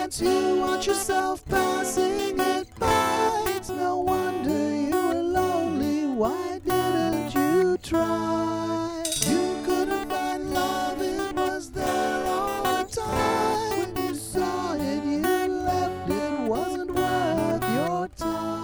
chance you watch yourself passing it by. It's no wonder you were lonely. Why didn't you try? You couldn't find love, it was there all the time. When you saw it, you left, it wasn't worth your time.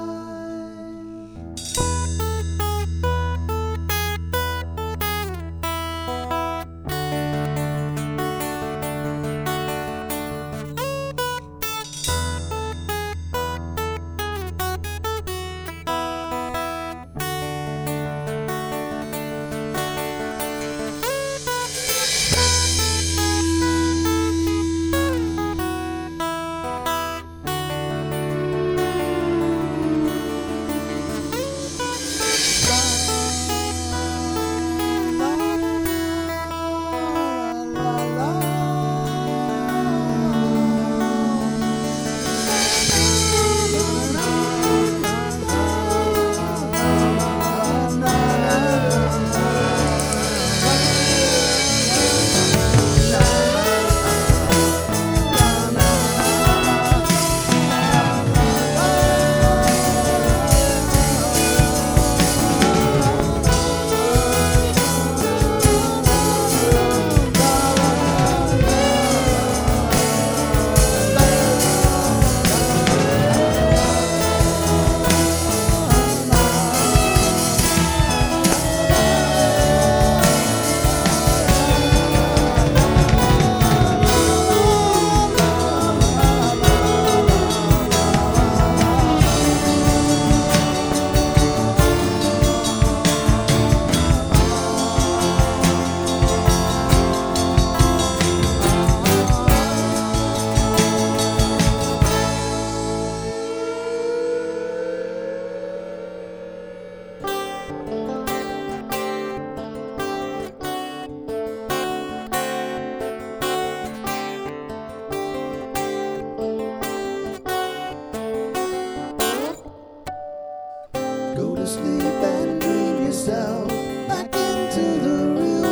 Go to sleep and dream yourself back into the real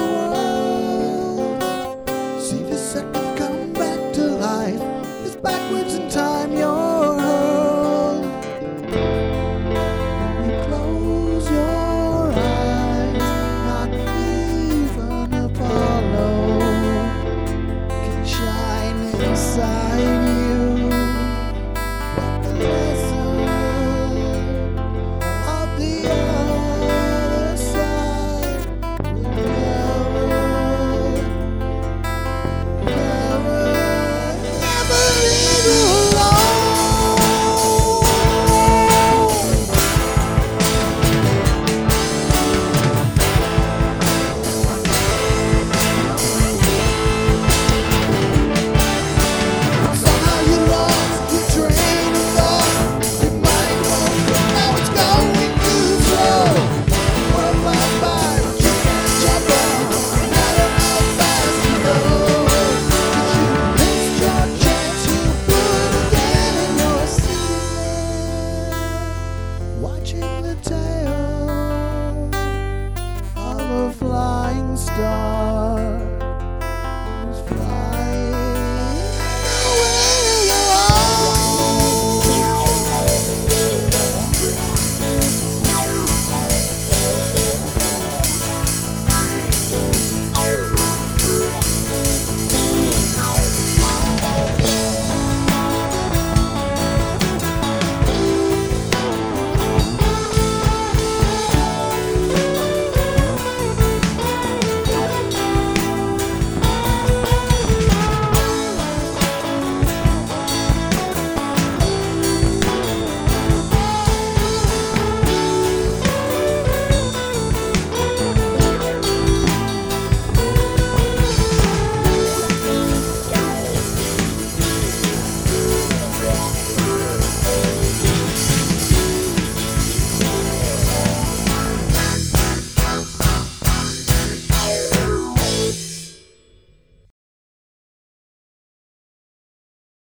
world. See the second come back to life. It's backwards in time you're hurled. You close your eyes, not even Apollo can shine inside you. But the lesson of the other side will never leave you alone. Somehow you lost your train of thought. Your mind won't go, now it's going too slow. What flies by, but you can't jump on, no matter how fast you go. 'Cause you missed your chance, you put again in your seat, watching the tail of a flying star.